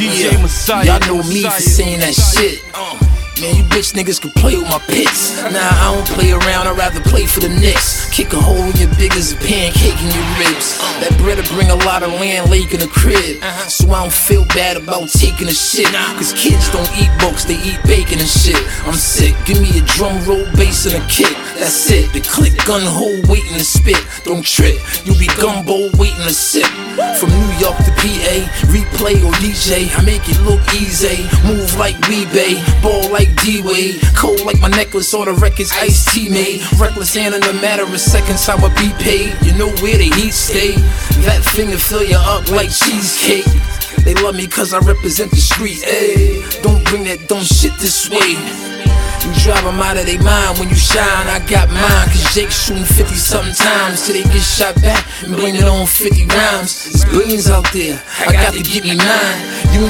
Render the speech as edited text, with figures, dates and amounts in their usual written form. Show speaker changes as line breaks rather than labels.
DJ Messiah.
Y'all know me for saying that shit. Man, you bitch niggas can play with my pits. Nah, I don't play around, I'd rather play for the Knicks. Kick a hole in your big as a pancake in your ribs. That bread'll bring a lot of land lake in the crib. So I don't feel bad about taking a shit. Cause kids don't eat books, they eat bacon and shit. I'm sick, give me a drum roll, bass and a kick. That's it, the click, gun hole, waiting to spit. Don't trip, you be gumbo, waiting to sip. From New York to PA, replay or DJ, I make it look easy. Move like Weebay, ball like D-Wade, cold like my necklace, all the records Ice-T made. Reckless and in a matter of seconds I would be paid. You know where the heat stay. That finger fill you up like cheesecake. They love me cause I represent the street, ayy. Don't bring that dumb shit this way. You drive them out of their mind when you shine. I got mine, cause Jake's shooting 50 something times till they get shot back and blame it on 50 rhymes. There's billions out there, I got to get me mine. You